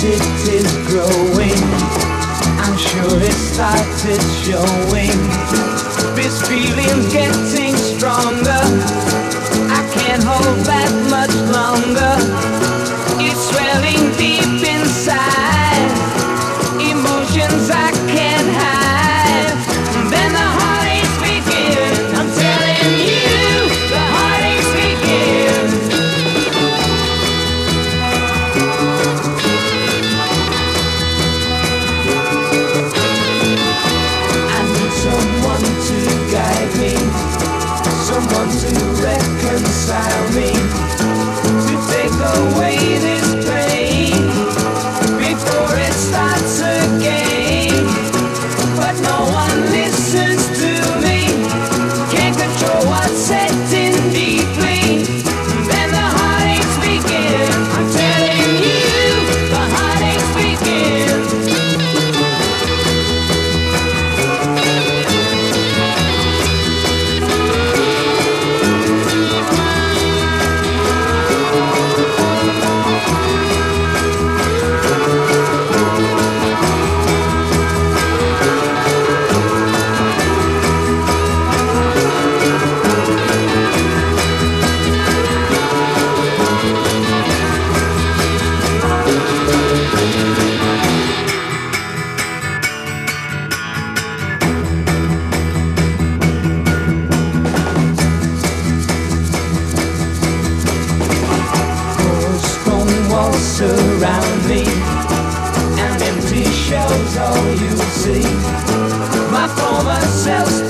it is growing. I'm sure it started showing. This feeling's getting stronger. I can't hold back much longer. It's swelling deep inside. Emotions I can't hide. Then the heartaches begin. I'm telling you, the heartaches begin. I need someone to guide me, someone to reconcile me, to take away this pain before it starts again. But no one listens to me, can't control what's setting deeply. Then the heartaches begin. I'm telling you, the heartaches begin. Surround me, and empty shells all you see. My former self